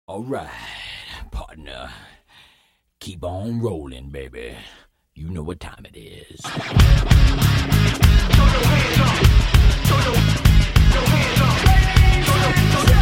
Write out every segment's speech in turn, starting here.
All right, partner. Keep on rolling, baby. You know what time it is. Throw your hands up. Throw your hands up. Throw your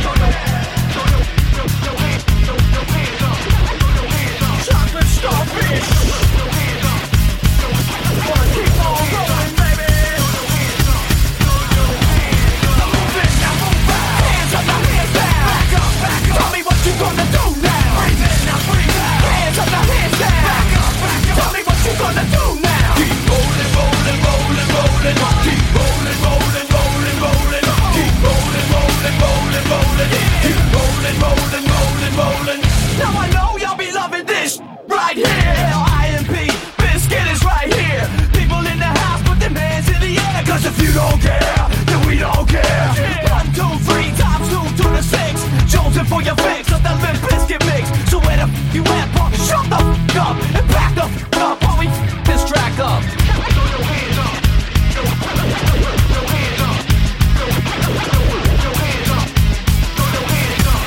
hands up. Chocolate starfish. Throw your hands up. Wanna keep on rolling, baby. Throw your hands up. Move it, now move out. Hands up, now hands down. Back up, back up. Tell me what you gonna do now. Breathe in, now breathe out. Hands up, now hands down. Back up, back up. Tell me what you gonna do now. Keep rolling, rolling, rolling, rolling. Keep rolling, rolling, rolling, rolling. Keep rolling, rolling, rolling, rolling. Keep rolling, rolling, rolling, rolling. Now I know y'all be loving this right here. L-I-M-P, Biscuit is right here. People in the house, put them hands in the air. Cause if you don't care, then we don't care. 1, 2, 3 times 2 to the 6. Jonesing for your fix of the Limp Bizkit mix. So where the you at, punk? Shut the up and back the up while we this track up. Throw your hands up. Throw your hands up. Throw your hands up. Throw your hands up. Throw your hands up.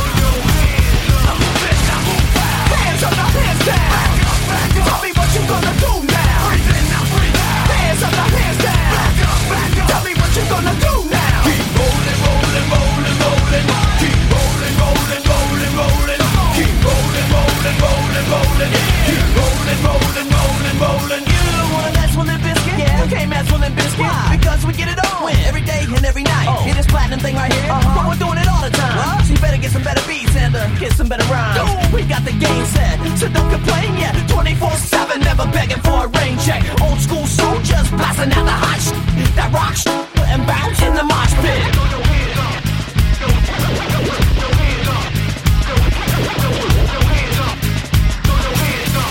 Move it, now move out. Hands up, now hands down. Back up, back up. Tell me what you gonna do now. Breathe in, now breathe out. Hands up, now hands down. Back up, back up. Tell me what you gonna do now. Keep rolling, rolling, rolling, rolling. Keep rolling, rolling, rolling, rolling. Keep rolling, rolling, rolling, rolling. Keep rolling, rolling, rolling, rolling. You don't wanna mess with Limp Bizkit? Yeah, we can't mess with Limp Bizkit. Why? Because we get it on every day and every night. Hear this platinum thing right here? But we're doing it all the time. So you better get some better beats and get some better rhymes. We got the game set, so don't complain yet. 24/7, never begging for a rain check. Old school soldiers blasting out the hot shit. That rock shit and bounce in the mosh pit. Throw your hands up. Throw your hands up. Throw your hands up. Throw your hands up. Throw your hands up.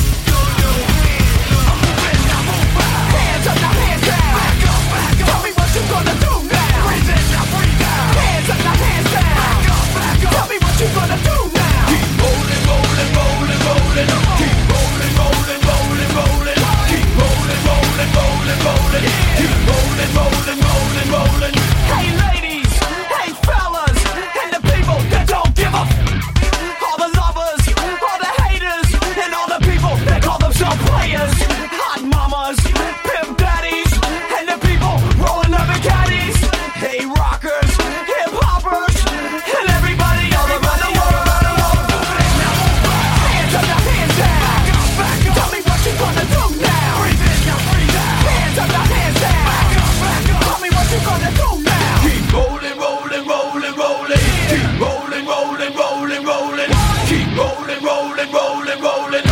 Move it, now move out. Hands up, now hands down. Back up, back up. Tell me what you gonna do now. Breathe in, now breathe out. Hands up, now hands down. Back up, back up. Tell me what you gonna do now. Keep rolling, rolling, rolling, rolling. Keep rolling, rolling, rolling, rolling. Keep rolling, rolling, rolling, rolling. Keep rolling, rolling, rolling, rolling. Hey ladies, hey fellas, and the people that don't give a all the lovers, all the haters, and all the people that call themselves players. Hot mamas, pimp daddies, and the people rolling up in caddies. Hey rockers, hip hoppers, and everybody all around the world. Now move out. Hands up, now hands down. Back up, back up. Tell me what you gonna do now. Breathe in, now breathe out. Hands up, now hands down. Back up, back up. Tell me what you gonna do now. Keep rolling, rolling, rolling, rolling. Keep rolling, rolling, rolling, rolling. Keep rolling, rolling, rolling, rolling.